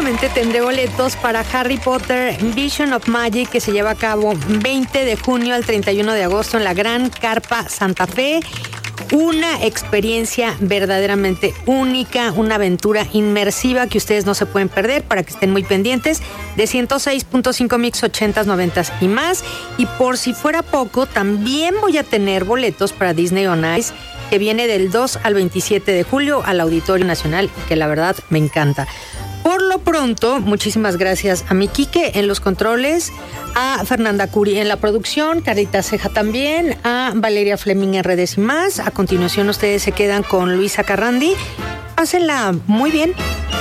próximamente tendré boletos para Harry Potter Vision of Magic, que se lleva a cabo 20 de junio al 31 de agosto en la Gran Carpa Santa Fe. Una experiencia verdaderamente única, una aventura inmersiva que ustedes no se pueden perder, para que estén muy pendientes, de 106.5 mix 80s, 90s y más. Y por si fuera poco, también voy a tener boletos para Disney on Ice, que viene del 2 al 27 de julio al Auditorio Nacional, que la verdad me encanta. Por lo pronto, muchísimas gracias a mi Quique en los controles, a Fernanda Curi en la producción, Carita Ceja también, a Valeria Fleming en redes y más. A continuación ustedes se quedan con Luisa Carrandi. Pásenla muy bien.